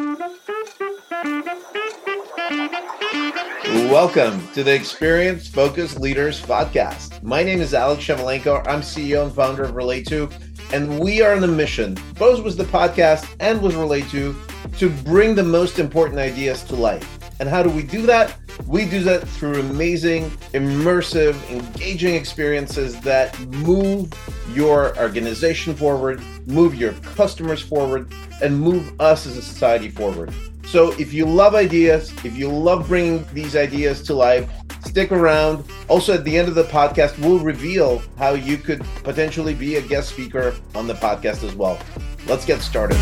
Welcome to the Experience Focused Leaders podcast. My name is Alex Shemelenko. I'm CEO and founder of Relate2, and we are on a mission, both with the podcast and with Relate2, to bring the most important ideas to life. And how do we do that? We do that through amazing, immersive, engaging experiences that move your organization forward, move your customers forward, and move us as a society forward. So if you love ideas, if you love bringing these ideas to life, stick around. Also, at the end of the podcast, we'll reveal how you could potentially be a guest speaker on the podcast as well. Let's get started.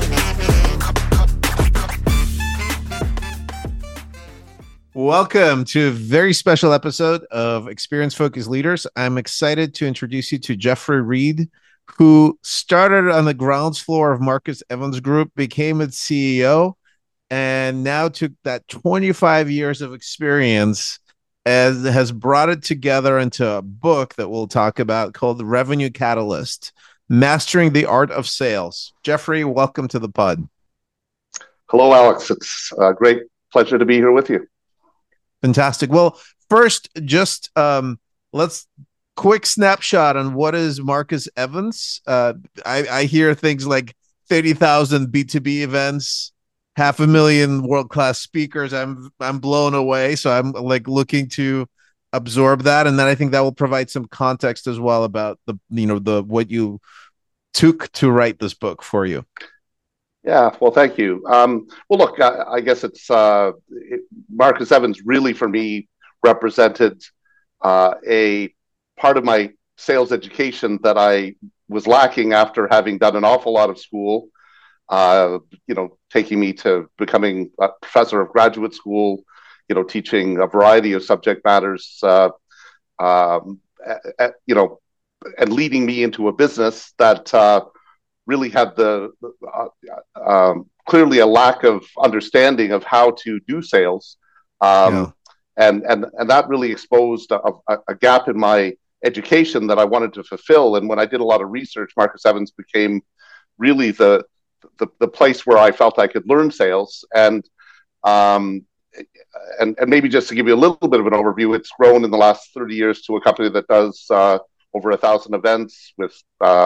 Welcome to a very special episode of Experience Focused Leaders. I'm excited to introduce you to Jeffrey Reed, who started on the ground floor of Marcus Evans Group, became its CEO, and now took that 25 years of experience and has brought it together into a book that we'll talk about called Revenue Catalyst, Mastering the Art of Sales. Jeffrey, welcome to the pod. Hello, Alex. It's a great pleasure to be here with you. Fantastic. Well, first, just let's quick snapshot on what is Marcus Evans. I hear things like 30,000 B2B events, 500,000 world-class speakers. I'm blown away. So I'm like looking to absorb that, and then I think that will provide some context as well about the what you took to write this book for you. Yeah, well, thank you. Well, look, I guess it's Marcus Evans really for me represented a part of my sales education that I was lacking after having done an awful lot of school. Taking me to becoming a professor of graduate school, teaching a variety of subject matters, and leading me into a business that really had clearly a lack of understanding of how to do sales. And that really exposed a gap in my education that I wanted to fulfill. And when I did a lot of research, Marcus Evans became really the place where I felt I could learn sales. And maybe just to give you a little bit of an overview, it's grown in the last 30 years to a company that does over 1,000 events with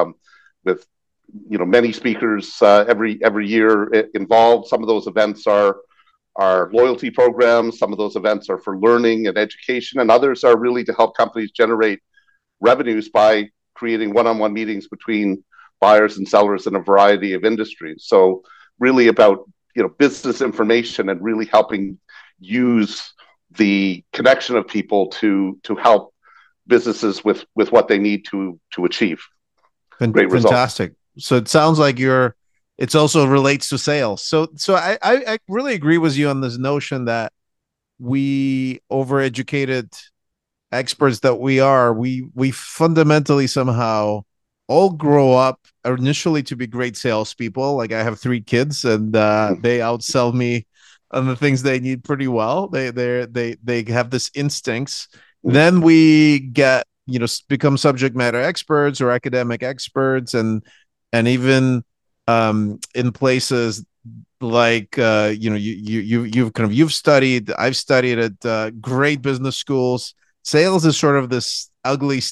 many speakers every year involved. Some of those events are loyalty programs. Some of those events are for learning and education, and others are really to help companies generate revenues by creating one-on-one meetings between buyers and sellers in a variety of industries. So really about business information and really helping use the connection of people to help businesses with what they need to achieve. Great results. Fantastic. So it sounds like it also relates to sales. So I really agree with you on this notion that we overeducated experts that we fundamentally somehow all grow up initially to be great salespeople. Like I have 3 kids, and they outsell me on the things they need pretty well. They have this instincts. Then we get become subject matter experts or academic experts, and even in places like you've studied. I've studied at great business schools. Sales is sort of this ugly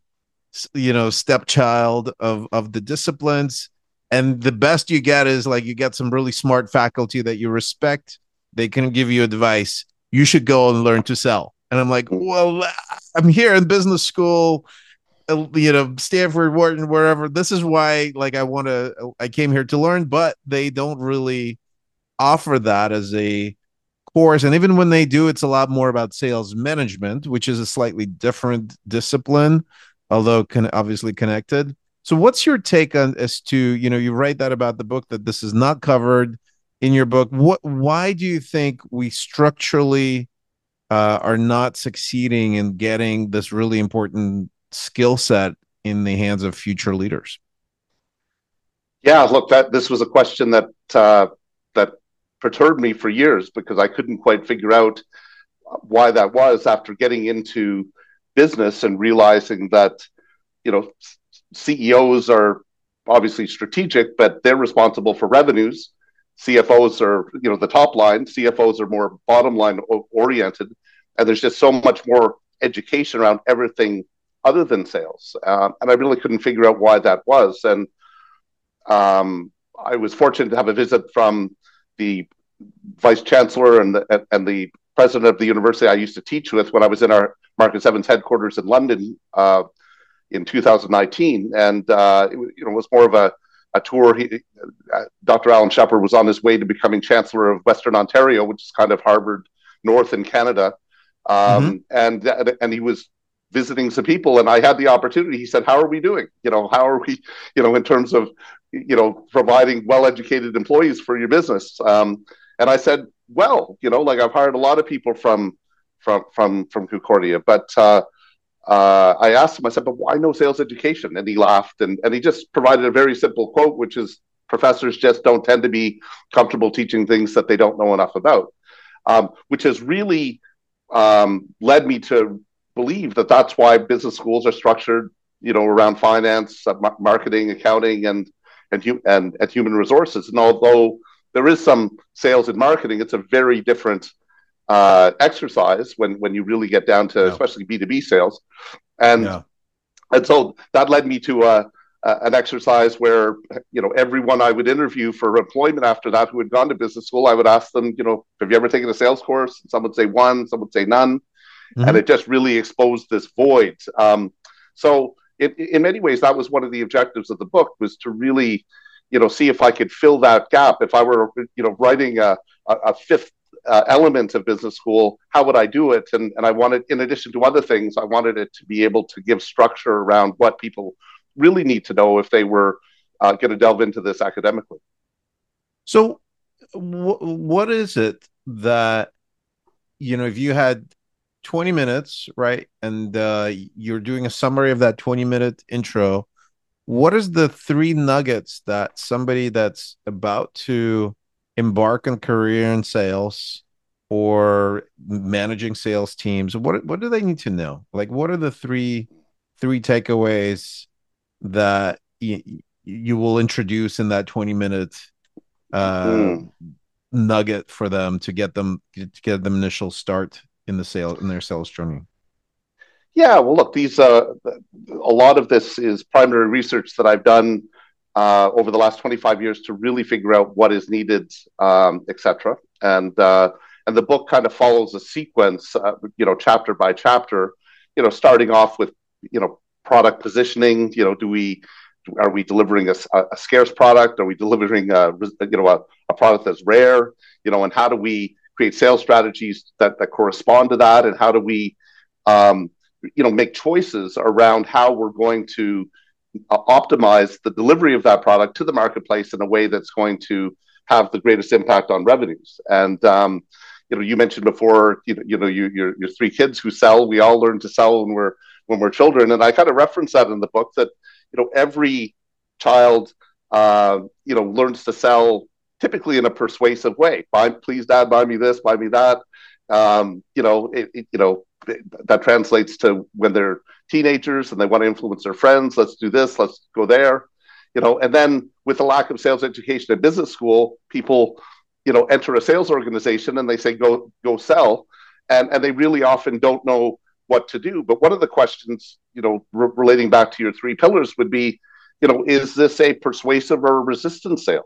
stepchild of the disciplines, and the best you get is like you get some really smart faculty that you respect. They can give you advice. You should go and learn to sell. And I'm like, well, I'm here in business school, Stanford, Wharton, wherever. This is why I came here to learn, but they don't really offer that as a course. And even when they do, it's a lot more about sales management, which is a slightly different discipline, although obviously connected. So what's your take on as to, you write that about the book, that this is not covered in your book. Why do you think we structurally are not succeeding in getting this really important skill set in the hands of future leaders? Yeah, look, this was a question that perturbed me for years, because I couldn't quite figure out why that was after getting into business and realizing that, CEOs are obviously strategic, but they're responsible for revenues. CFOs are, the top line. CFOs are more bottom line oriented, and there's just so much more education around everything other than sales. And I really couldn't figure out why that was. And I was fortunate to have a visit from the vice chancellor and the president of the university I used to teach with when I was in our Marcus Evans headquarters in London in 2019. And it was more of a tour. Dr. Alan Shepard was on his way to becoming Chancellor of Western Ontario, which is kind of Harvard North in Canada. And he was visiting some people, and I had the opportunity. He said, "How are we doing? How are we, in terms of, providing well-educated employees for your business?" And I said, "Well, I've hired a lot of people from Concordia, but I asked him, I said, but why no sales education?" And he laughed, and he just provided a very simple quote, which is, "Professors just don't tend to be comfortable teaching things that they don't know enough about," which has really led me to believe that that's why business schools are structured, around finance, marketing, accounting, and human resources. And although there is some sales and marketing, it's a very different exercise when you really get down to especially B2B sales. And so that led me to an exercise where, everyone I would interview for employment after that who had gone to business school, I would ask them, "Have you ever taken a sales course?" Some would say one, some would say none. And it just really exposed this void. So in many ways, that was one of the objectives of the book, was to really, see if I could fill that gap. If I were, writing a fifth element of business school, how would I do it? And I wanted, in addition to other things, I wanted it to be able to give structure around what people really need to know if they were going to delve into this academically. So what is it that, if you had 20 minutes, right, and you're doing a summary of that 20-minute intro, what is the 3 nuggets that somebody that's about to embark on a career in sales or managing sales teams, what do they need to know? Like, what are the three takeaways that you will introduce in that 20-minute nugget for them to get them initial start in their sales journey? Yeah, well, look, a lot of this is primary research that I've done over the last 25 years to really figure out what is needed, etc. And the book kind of follows a sequence, chapter by chapter, starting off with, product positioning. Are we delivering a scarce product? Are we delivering a product that's rare? And how do we create sales strategies that correspond to that? And how do we, make choices around how we're going to optimize the delivery of that product to the marketplace in a way that's going to have the greatest impact on revenues? And you mentioned before, your 3 kids who sell. We all learn to sell when we're children, and I kind of reference that in the book, that every child learns to sell typically in a persuasive way. Please, Dad, buy me this, buy me that. That translates to when they're teenagers and they want to influence their friends. Let's do this. Let's go there. And then with the lack of sales education at business school, people, enter a sales organization and they say, go sell. And they really often don't know what to do. But one of the questions, relating back to your 3 pillars would be, is this a persuasive or a resistant sale?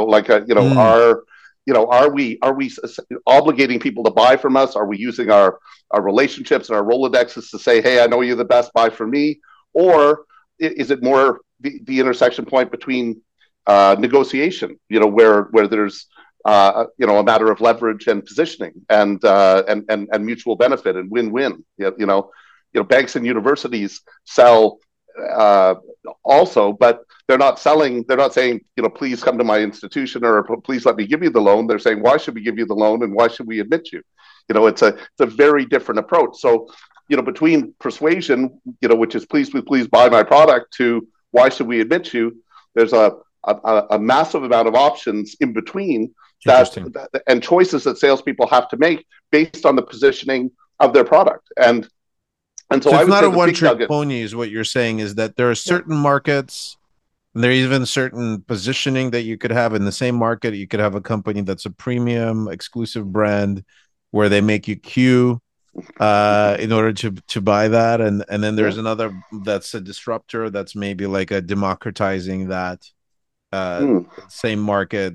Are we obligating people to buy from us? Are we using our relationships and our Rolodexes to say, "Hey, I know you're the best, buy from me"? Or is it more the intersection point between negotiation, where there's a matter of leverage and positioning and mutual benefit and win-win? Banks and universities sell also, but they're not saying, "Please come to my institution," or "Please let me give you the loan." They're saying, "Why should we give you the loan, and why should we admit you?" It's a very different approach. So, between persuasion, which is please buy my product, to why should we admit you, there's a massive amount of options in between that and choices that salespeople have to make based on the positioning of their product. And so it's not a one-trick pony, is what you're saying, is that there are certain markets And there are even certain positioning that you could have in the same market. You could have a company that's a premium exclusive brand where they make you queue in order to buy that, and then Yeah. there's another that's a disruptor that's maybe like a democratizing that uh Mm. same market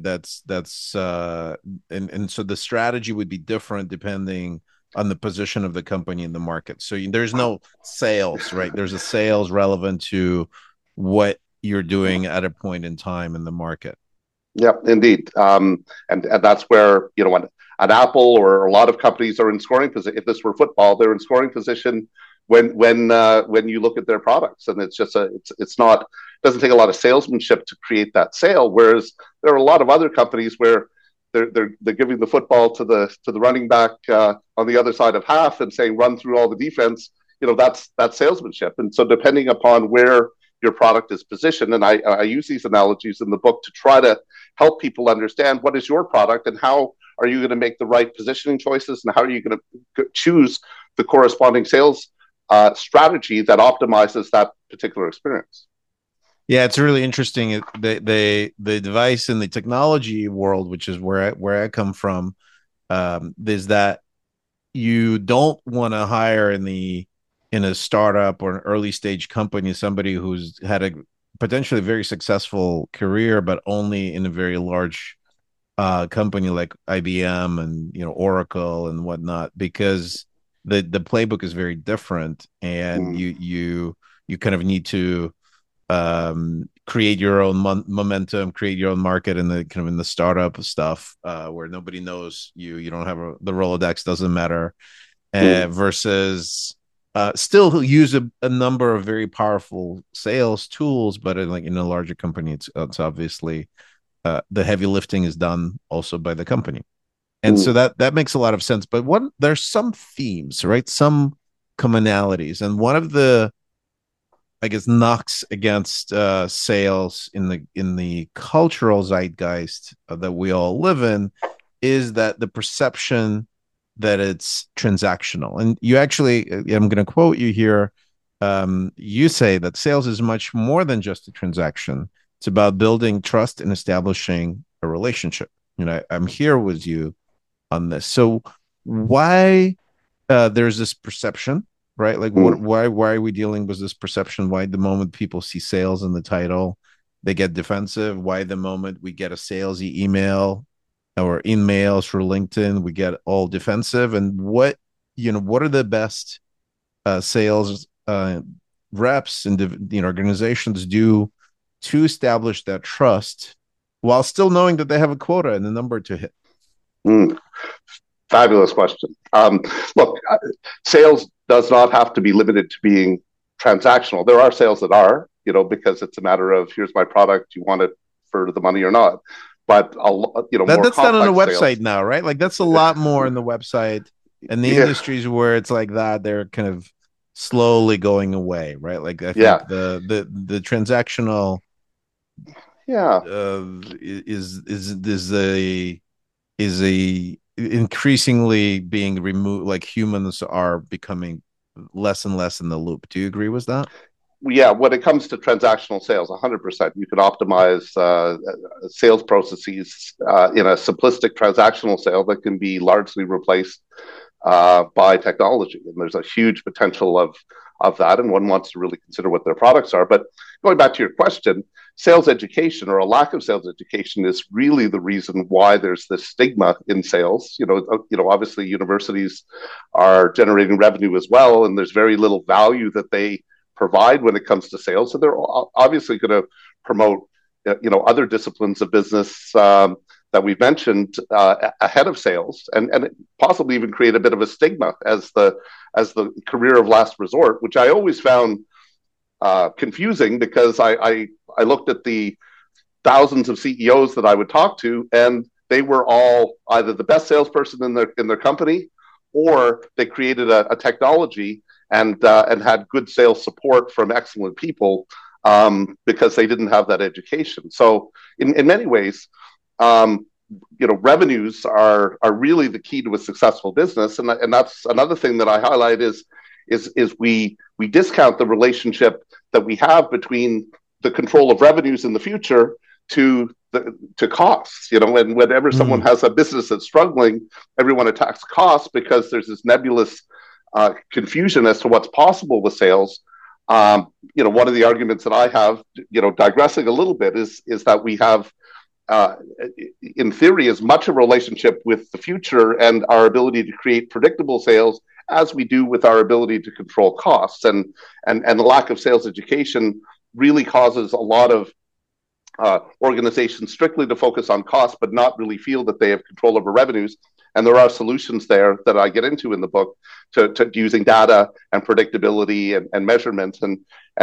and so the strategy would be different depending on the position of the company in the market. So there's no sales, right? There's a sales relevant to what you're doing at a point in time in the market. Yeah, indeed. And that's where, when an Apple or a lot of companies are in scoring position. If this were football, they're in scoring position when you look at their products, and it's just it's not, it doesn't take a lot of salesmanship to create that sale. Whereas there are a lot of other companies where they're giving the football to the running back on the other side of half and saying run through all the defense. That's salesmanship. And so depending upon where your product is positioned, and I use these analogies in the book to try to help people understand what is your product and how are you going to make the right positioning choices, and how are you going to choose the corresponding sales strategy that optimizes that particular experience. Yeah, it's really interesting. The device in the technology world, which is where I come from, is that you don't want to hire in a startup or an early stage company somebody who's had a potentially very successful career, but only in a very large company like IBM and Oracle and whatnot, because the playbook is very different, and Mm. you kind of need to create your own momentum, create your own market in the kind of in the startup stuff where nobody knows you don't have the Rolodex doesn't matter, Mm. versus still use a number of very powerful sales tools, but in a larger company it's obviously the heavy lifting is done also by the company. And so Mm. that makes a lot of sense. But there's some themes, right? Some commonalities, and one of the, I guess, knocks against sales in the cultural zeitgeist that we all live in is that the perception that it's transactional. And you actually, I'm going to quote you here. You say that sales is much more than just a transaction. It's about building trust and establishing a relationship. I'm here with you on this. So why there's this perception, right? Like Mm. why are we dealing with this perception? Why the moment people see sales in the title, they get defensive? Why the moment we get a salesy email or emails through LinkedIn, we get all defensive? And what are the best sales reps and organizations do to establish that trust while still knowing that they have a quota and a number to hit? Mm. Fabulous question. Look, sales does not have to be limited to being transactional. There are sales that are, because it's a matter of here's my product, you want it for the money or not. But more That's done on a complex website sales. now, right? Like that's a lot more in the website, and the Yeah, industries where it's like that, they're kind of slowly going away, right? Like I yeah, think the transactional yeah. is a increasingly being removed. Like humans are becoming less and less in the loop. Do you agree with that? Yeah, when it comes to transactional sales, 100%, you can optimize sales processes in a simplistic transactional sale that can be largely replaced by technology. And there's a huge potential of that, and one wants to really consider what their products are. But going back to your question, sales education or a lack of sales education is really the reason why there's this stigma in sales. Obviously universities are generating revenue as well, and there's very little value that they provide when it comes to sales. So they're obviously going to promote, other disciplines of business that we've mentioned ahead of sales, and possibly even create a bit of a stigma as the career of last resort, which I always found confusing because I looked at the thousands of CEOs that I would talk to, and they were all either the best salesperson in their company, or they created a technology and had good sales support from excellent people because they didn't have that education. So in many ways, revenues are really the key to a successful business, and that's another thing that I highlight is we discount the relationship that we have between the control of revenues in the future to costs. And whenever someone has a business that's struggling, everyone attacks costs because there's this nebulous confusion as to what's possible with sales. One of the arguments that I have, digressing a little bit, is that we have, in theory, as much a relationship with the future and our ability to create predictable sales as we do with our ability to control costs. And the lack of sales education really causes a lot of organizations strictly to focus on costs, but not really feel that they have control over revenues. And there are solutions there that I get into in the book to using data and predictability and measurements and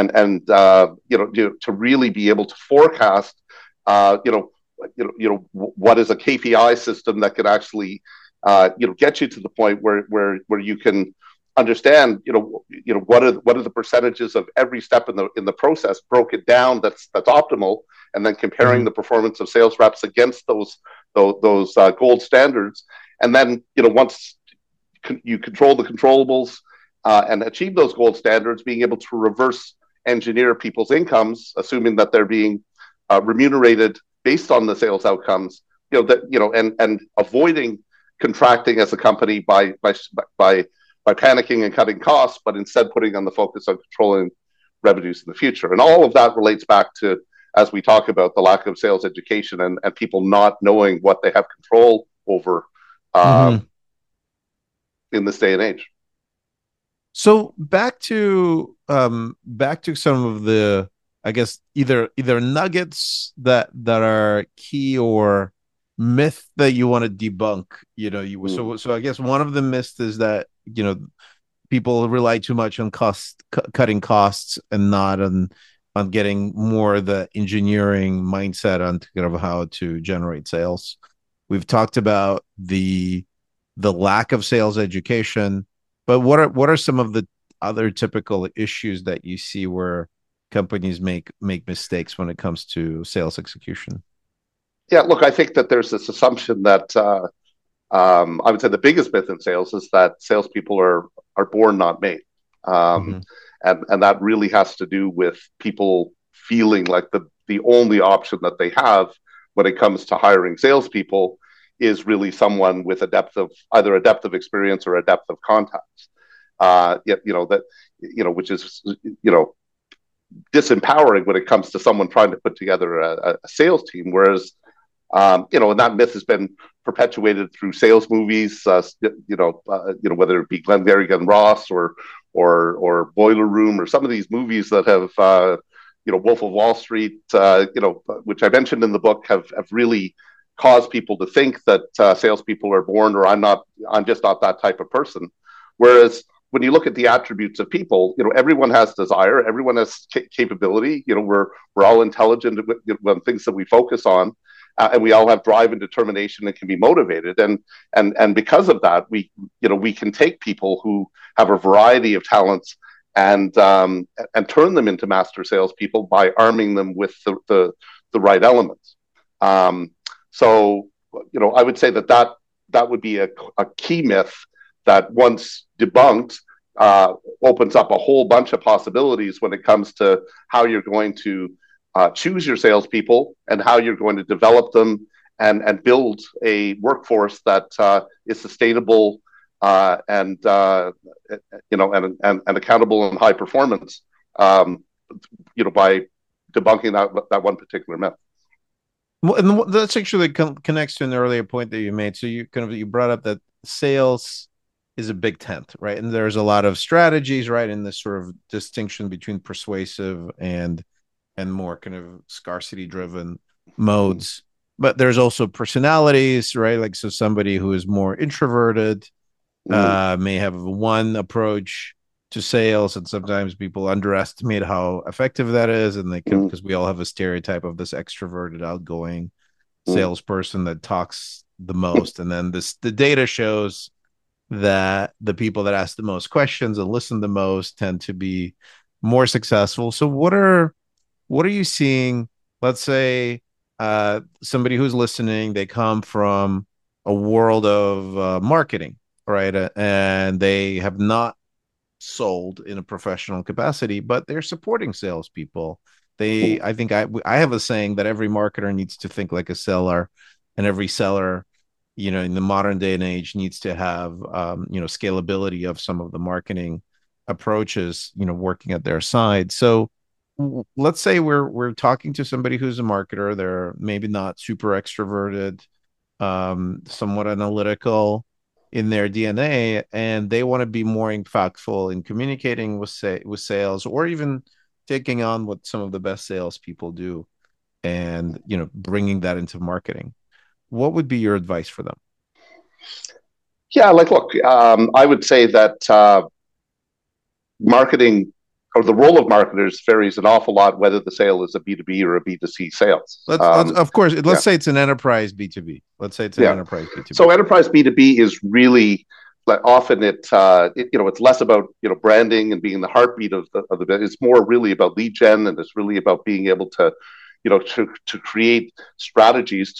to really be able to forecast, what is a KPI system that can actually, get you to the point where you can understand, what are the percentages of every step in the process, broke it down that's optimal, and then comparing the performance of sales reps against those gold standards. And then, once you control the controllables and achieve those gold standards, being able to reverse engineer people's incomes, assuming that they're being remunerated based on the sales outcomes, and avoiding contracting as a company by panicking and cutting costs, but instead putting on the focus on controlling revenues in the future. And all of that relates back to, as we talk about, the lack of sales education and people not knowing what they have control over in this day and age. So back to some of the, I guess, either nuggets that are key or myth that you want to debunk. So I guess one of the myths is that people rely too much on cutting costs and not on getting more of the engineering mindset on kind of how to generate sales. We've talked about the lack of sales education, but what are some of the other typical issues that you see where companies make mistakes when it comes to sales execution? Yeah, look, I think that there's this assumption that I would say the biggest myth in sales is that salespeople are born, not made. And that really has to do with people feeling like the only option that they have when it comes to hiring salespeople is really someone with either a depth of experience or a depth of contacts. Which is disempowering when it comes to someone trying to put together a sales team. Whereas, and that myth has been perpetuated through sales movies. Whether it be Glengarry Glen Ross or Boiler Room, or some of these movies that have, Wolf of Wall Street, which I mentioned in the book, have really caused people to think that salespeople are born, or I'm just not that type of person. Whereas when you look at the attributes of people, everyone has desire, everyone has capability. We're all intelligent when things that we focus on, and we all have drive and determination and can be motivated. And because of that, we can take people who have a variety of talents and turn them into master salespeople by arming them with the right elements. So I would say that would be a key myth that, once debunked, opens up a whole bunch of possibilities when it comes to how you're going to choose your salespeople and how you're going to develop them and build a workforce that is sustainable and accountable and high performance. By debunking that one particular myth. Well, and that's actually connects to an earlier point that you made. So you brought up that sales is a big tent, right? And there's a lot of strategies, right, in this sort of distinction between persuasive and more kind of scarcity driven modes. But there's also personalities, right? Like, so somebody who is more introverted may have one approach to sales, and sometimes people underestimate how effective that is, and they can, because we all have a stereotype of this extroverted, outgoing salesperson that talks the most. And then the data shows that the people that ask the most questions and listen the most tend to be more successful. So what are you seeing? Let's say somebody who's listening, they come from a world of marketing, right? And they have not sold in a professional capacity, but they're supporting salespeople. I think I have a saying that every marketer needs to think like a seller, and every seller, in the modern day and age, needs to have scalability of some of the marketing approaches, working at their side. So let's say we're talking to somebody who's a marketer. They're maybe not super extroverted, somewhat analytical in their DNA, and they want to be more impactful in communicating with sales, or even taking on what some of the best salespeople do, and bringing that into marketing. What would be your advice for them? Yeah, like, look, I would say that marketing, or the role of marketers, varies an awful lot whether the sale is a B2B or a B2C sales. Let's of course, Yeah, let's say it's an enterprise B2B. Let's say it's an yeah. enterprise B2B. So enterprise B2B is really, like, often it's less about branding and being the heartbeat of the business. It's more really about lead gen, and it's really about being able to to create strategies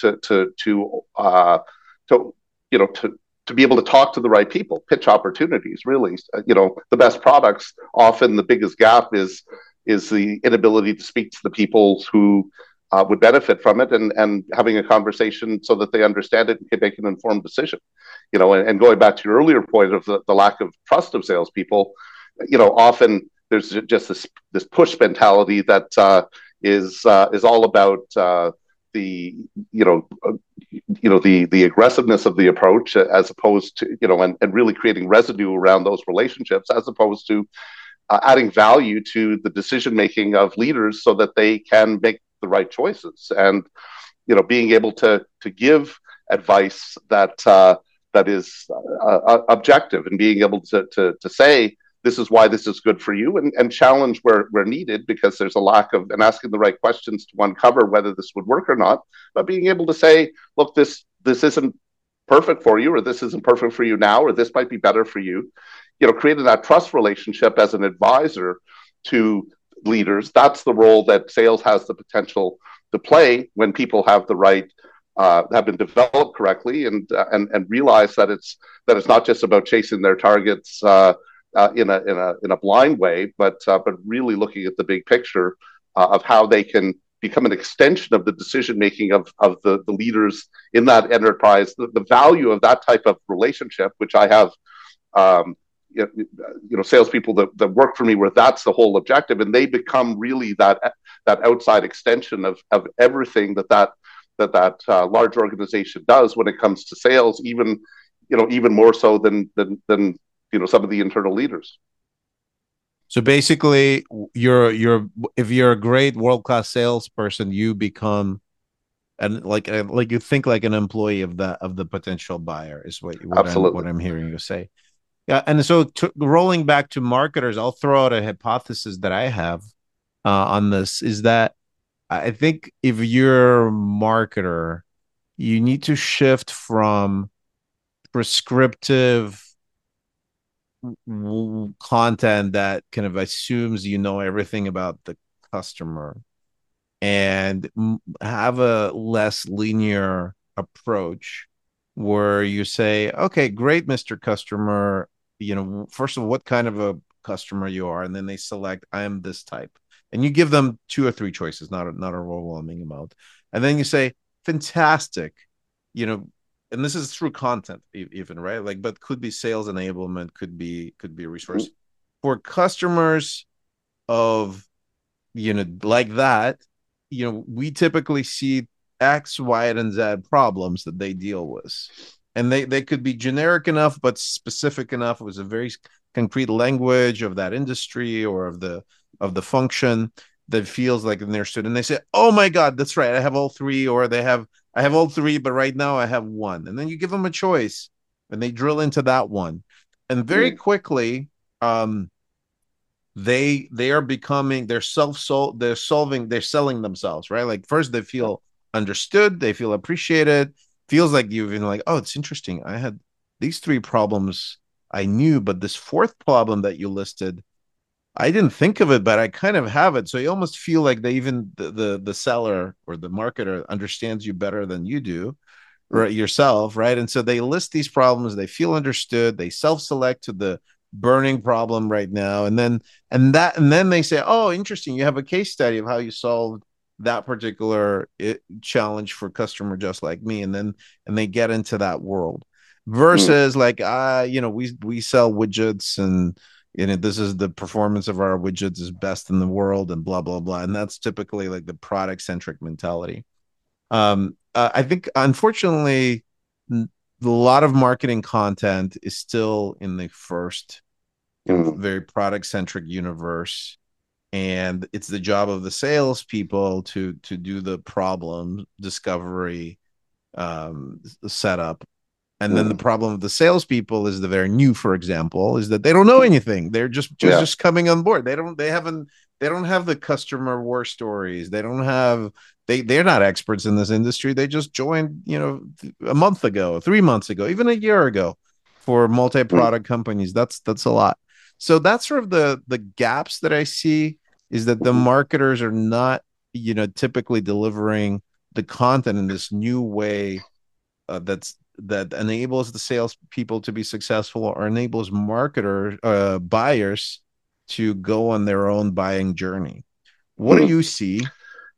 to to be able to talk to the right people, pitch opportunities. Really, the best products, often the biggest gap is the inability to speak to the people who would benefit from it, and having a conversation so that they understand it and can make an informed decision. And going back to your earlier point of the lack of trust of salespeople, often there's just this push mentality that is all about the the aggressiveness of the approach, as opposed to and really creating residue around those relationships, as opposed to adding value to the decision making of leaders so that they can make the right choices, and being able to give advice that is objective, and being able to say this is why this is good for you, and challenge where needed, because there's a lack of, and asking the right questions to uncover whether this would work or not, but being able to say, look, this isn't perfect for you, or this isn't perfect for you now, or this might be better for you. Creating that trust relationship as an advisor to leaders, that's the role that sales has the potential to play when people have the right have been developed correctly, and realize that it's not just about chasing their targets in a blind way, but really looking at the big picture of how they can become an extension of the decision making of the leaders in that enterprise. The value of that type of relationship, which I have salespeople that work for me where that's the whole objective, and they become really that outside extension of everything that large organization does when it comes to sales, even more so than some of the internal leaders. So basically, you're if you're a great world-class salesperson, you become, and like you think like an employee of the potential buyer, is what Absolutely. I'm hearing you say. Yeah, and so rolling back to marketers, I'll throw out a hypothesis that I have on this, is that I think if you're a marketer, you need to shift from prescriptive content that kind of assumes everything about the customer, and have a less linear approach, where you say, okay, great, Mr. Customer, first of all, what kind of a customer you are, and then they select, I am this type, and you give them two or three choices, not a overwhelming amount, and then you say, fantastic, and this is through content even, right? Like, but could be sales enablement, could be a resource for customers of like that. We typically see X, Y, and Z problems that they deal with, and they could be generic enough but specific enough. It was a very concrete language of that industry or of the function that feels like understood, and they say, oh my god, that's right, I have all three, or I have all three, but right now I have one. And then you give them a choice, and they drill into that one. And very quickly, they are becoming, they're selling themselves, right? Like, first they feel understood, they feel appreciated, feels like you've been like, oh, it's interesting, I had these three problems I knew, but this fourth problem that you listed, I didn't think of it, but I kind of have it. So you almost feel like they, even the seller or the marketer, understands you better than you do, right, yourself, right? And so they list these problems, they feel understood, they self-select to burning problem right now. And then they say, oh, interesting, you have a case study of how you solved that particular challenge for customer just like me. And they get into that world Mm, versus like, we sell widgets, and this is the performance of our widgets is best in the world and blah blah blah, and that's typically like the product centric mentality. I think unfortunately a lot of marketing content is still in the first kind of mm, very product centric universe, and it's the job of the salespeople to do the problem discovery, setup. And then the mm. problem of the salespeople is that they're new, for example, is that they don't know anything. They're just just, Yeah. just coming on board. They don't have the customer war stories. They don't have they're not experts in this industry. They just joined, a month ago, 3 months ago, even a year ago for Mm, multi-product companies. That's a lot. So that's sort of the gaps that I see, is that the mhm, marketers are not, typically delivering the content in this new way, that enables the salespeople to be successful, or enables buyers to go on their own buying journey. What do mm. you see?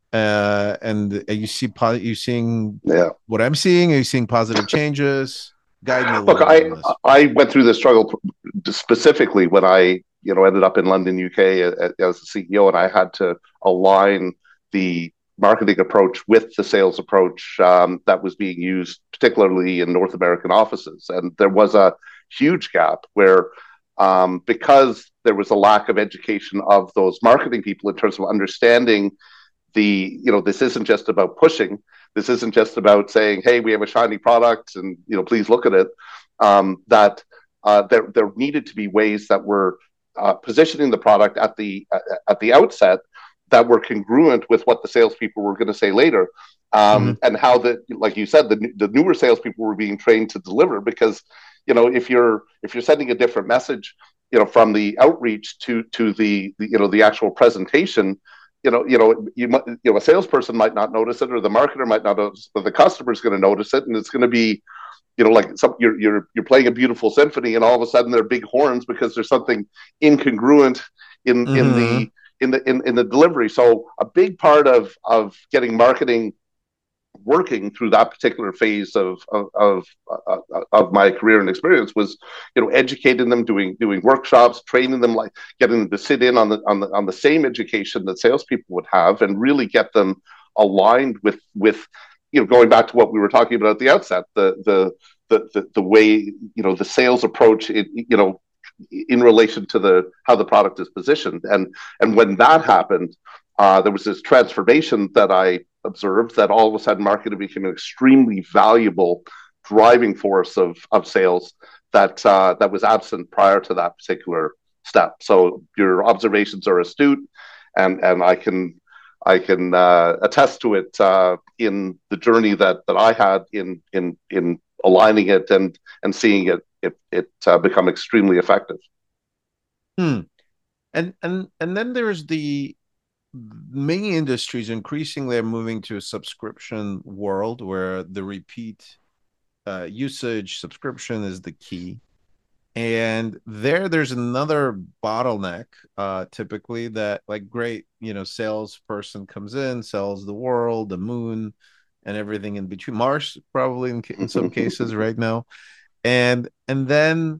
And are you seeing Yeah. what I'm seeing? Are you seeing positive changes? Guide me a Look, little bit on this. I went through this struggle specifically when I ended up in London, UK as a CEO, and I had to align the marketing approach with the sales approach that was being used, particularly in North American offices. And there was a huge gap where, because there was a lack of education of those marketing people in terms of understanding this isn't just about pushing. This isn't just about saying, hey, we have a shiny product and please look at it. That there needed to be ways that were positioning the product at the outset that were congruent with what the salespeople were going to say later. Mm-hmm. And how like you said, the newer salespeople were being trained to deliver, because if you're sending a different message, from the outreach to the actual presentation, a salesperson might not notice it, or the marketer might not notice, but the customer is going to notice it, and it's going to be, like you're playing a beautiful symphony, and all of a sudden there are big horns because there's something incongruent Mm-hmm. in the delivery. So a big part of getting marketing working through that particular phase of my career and experience was, educating them, doing workshops, training them, like getting them to sit in on the same education that salespeople would have, and really get them aligned with going back to what we were talking about at the outset, the way the sales approach, in relation to how the product is positioned. And when that happened, there was this transformation that I observed, that all of a sudden marketing became an extremely valuable driving force of sales that was absent prior to that particular step. So your observations are astute, and I can attest to it in the journey that I had in aligning it and seeing it become extremely effective. Hmm. And then there's the many industries increasingly are moving to a subscription world where the repeat usage subscription is the key. And there's another bottleneck, typically, that like great, salesperson comes in, sells the world, the moon, and everything in between, Mars probably in some cases right now. And then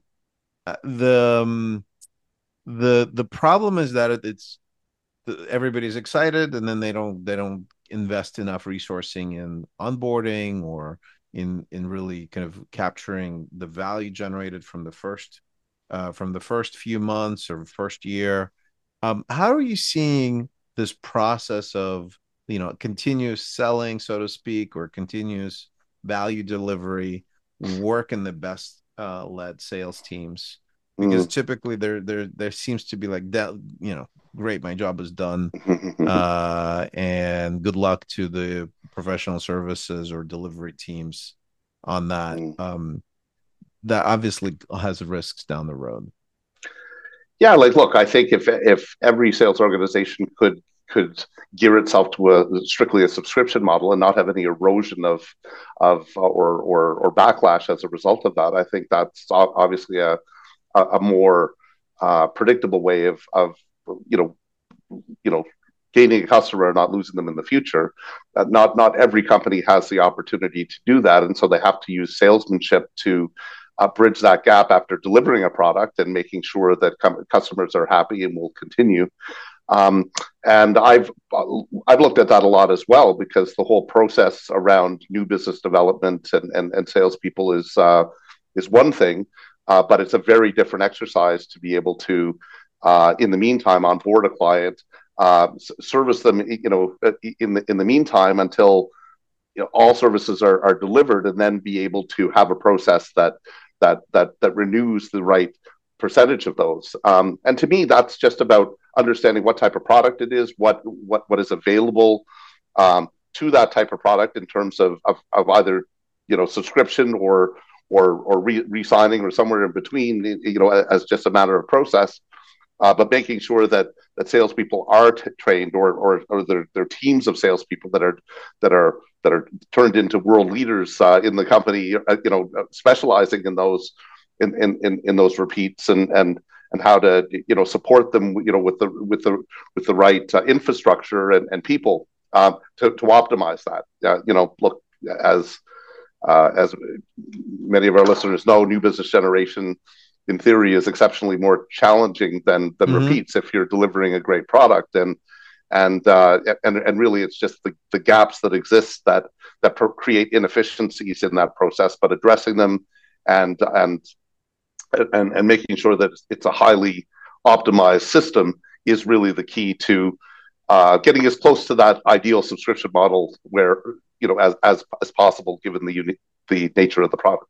the problem is that it's everybody's excited, and then they don't invest enough resourcing in onboarding, or in really kind of capturing the value generated from the first few months or first year. How are you seeing this process of, continuous selling, so to speak, or continuous value delivery work in the best led sales teams? Because Mm. typically there seems to be like that, great, my job is done, and good luck to the professional services or delivery teams on that. Mm. That obviously has risks down the road. Yeah, like look, I think if every sales organization could gear itself to strictly a subscription model and not have any erosion or backlash as a result of that, I think that's obviously a more predictable way of you know you know gaining a customer and not losing them in the future. Not every company has the opportunity to do that, and so they have to use salesmanship to bridge that gap after delivering a product and making sure that customers are happy and will continue. And I've looked at that a lot as well, because the whole process around new business development and salespeople is one thing, but it's a very different exercise to be able to, in the meantime, onboard a client, service them, in the meantime until all services are delivered, and then be able to have a process that renews the right percentage of those. And to me, that's just about understanding what type of product it is, what is available to that type of product in terms of either subscription or re-signing or somewhere in between, as just a matter of process. But making sure that salespeople are trained, or their teams of salespeople that are turned into world leaders in the company, specializing in those repeats, and how to support them with the right infrastructure and people to optimize that. Look, as many of our listeners know, new business generation in theory is exceptionally more challenging than repeats if you're delivering a great product, and really it's just the gaps that exist that create inefficiencies in that process, but addressing them and making sure that it's a highly optimized system is really the key to getting as close to that ideal subscription model where as possible, given the nature of the product.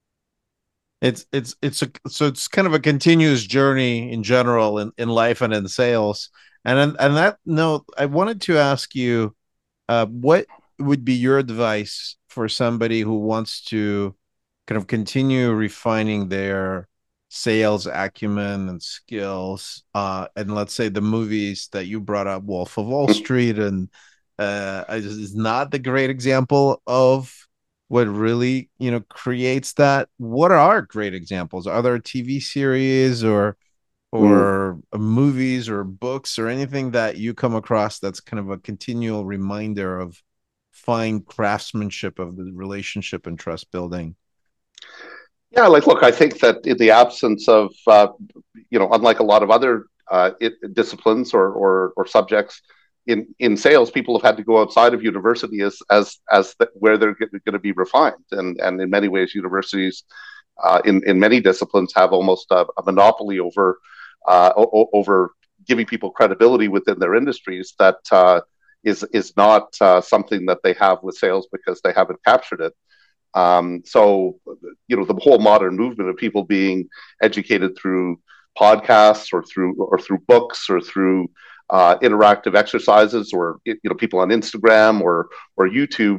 So it's kind of a continuous journey in general in life and in sales. And on that note, I wanted to ask you, what would be your advice for somebody who wants to kind of continue refining their sales acumen and skills? And let's say the movies that you brought up, Wolf of Wall Street, and is not the great example of what really creates that. What are great examples? Are there TV series or movies or books or anything that you come across that's kind of a continual reminder of fine craftsmanship of the relationship and trust building? Yeah, look, I think that in the absence of unlike a lot of other disciplines or subjects, in sales, people have had to go outside of university where they're going to be refined, and in many ways, universities in many disciplines have almost a monopoly over giving people credibility within their industries that is not something that they have with sales, because they haven't captured it. So the whole modern movement of people being educated through podcasts or through books or through interactive exercises, or people on Instagram or YouTube,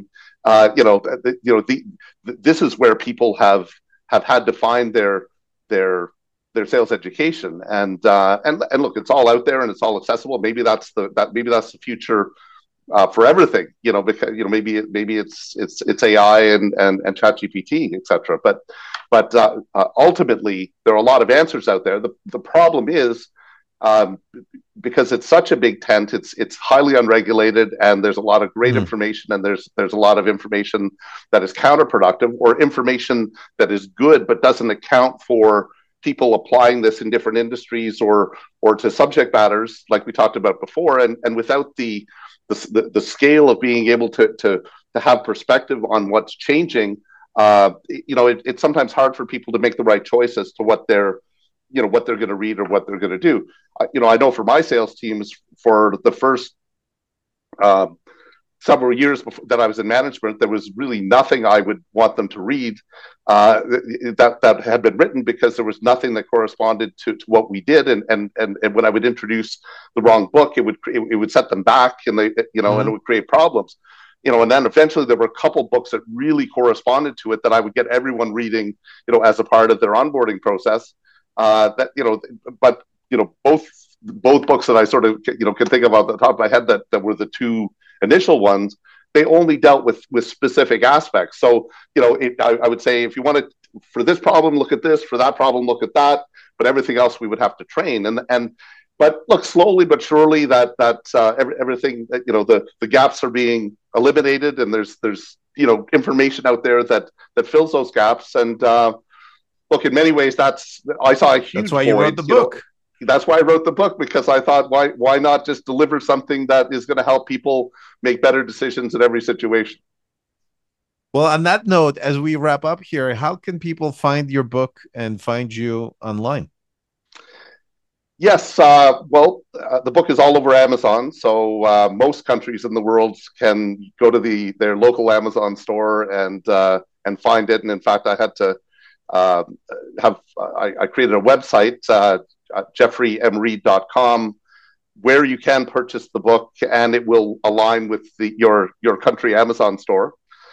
this is where people have had to find their sales education, and look, it's all out there and it's all accessible. Maybe that's the future for everything, because maybe it's AI and ChatGPT, etc. But ultimately, there are a lot of answers out there. The problem is, because it's such a big tent, it's highly unregulated, and there's a lot of great information, and there's a lot of information that is counterproductive, or information that is good but doesn't account for people applying this in different industries or to subject matters like we talked about before, and without the scale of being able to have perspective on what's changing, it's sometimes hard for people to make the right choice as to what they're going to read or what they're going to do. I know for my sales teams, for the first several years that I was in management, there was really nothing I would want them to read that had been written, because there was nothing that corresponded to what we did. And when I would introduce the wrong book, it would set them back, and and it would create problems. And then eventually there were a couple books that really corresponded to it that I would get everyone reading, as a part of their onboarding process. But both books that I sort of can think of off the top of my head that were the two initial ones, they only dealt with specific aspects. So I would say, if you want for this problem, look at this. For that problem, look at that. But everything else we would have to train. But look, slowly but surely everything, the gaps are being eliminated, and there's information out there that fills those gaps. And look, in many ways, I saw a huge. That's why you wrote the book. That's why I wrote the book, because I thought, why not just deliver something that is going to help people make better decisions in every situation? Well, on that note, as we wrap up here, how can people find your book and find you online? Yes, the book is all over Amazon, so most countries in the world can go to their local Amazon store and find it. And in fact, I had to I created a website, jeffreymreid.com, where you can purchase the book, and it will align with your country Amazon store.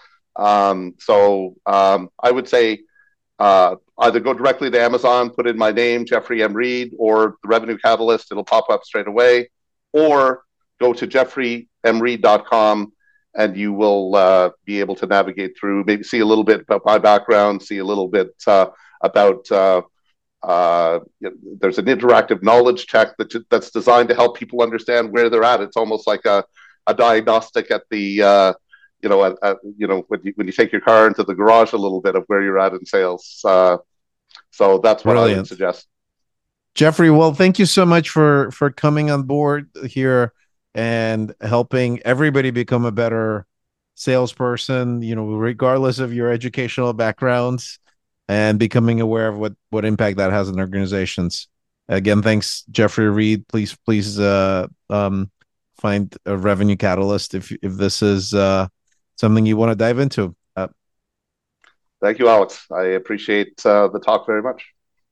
So I would say either go directly to Amazon, put in my name, Jeffrey M. Reid, or the Revenue Catalyst, it'll pop up straight away, or go to jeffreymreid.com, and you will be able to navigate through, maybe see a little bit about my background, see a little bit about there's an interactive knowledge check that's designed to help people understand where they're at. It's almost like a diagnostic at the when you take your car into the garage, a little bit of where you're at in sales. So that's what I would suggest. Jeffrey, well, thank you so much for coming on board here and helping everybody become a better salesperson, regardless of your educational backgrounds, and becoming aware of what impact that has on organizations. Again, thanks, Jeffrey Reid. Please find a Revenue Catalyst if this is something you want to dive into. Thank you, Alex. I appreciate the talk very much.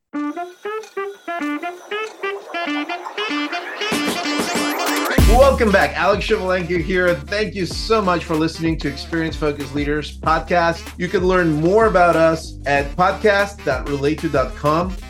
Welcome back. Alex Shevelenko here. Thank you so much for listening to Experience Focused Leaders podcast. You can learn more about us at podcast.relate2.com,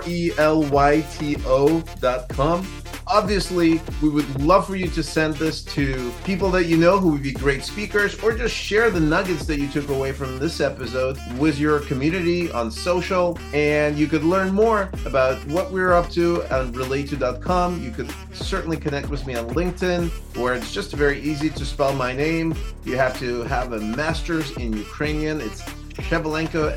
RELYTO.com. Obviously, we would love for you to send this to people that you know who would be great speakers, or just share the nuggets that you took away from this episode with your community on social. And you could learn more about what we're up to on relate2.com. You could certainly connect with me on LinkedIn, where it's just very easy to spell my name. You have to have a master's in Ukrainian. It's Shevelenko,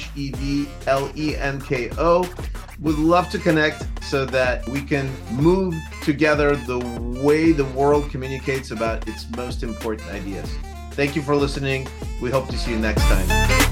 Shevlenko. Would love to connect so that we can move together the way the world communicates about its most important ideas. Thank you for listening. We hope to see you next time.